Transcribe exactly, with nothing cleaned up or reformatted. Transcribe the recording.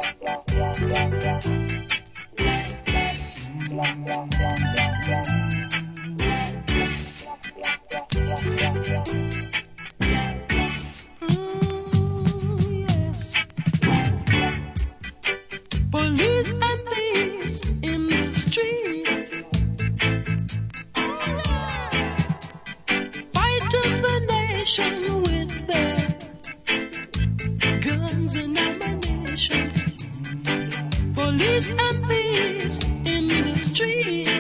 Police and thieves in the street, fighting the nation with their guns and ammunition. Police and thieves in the street,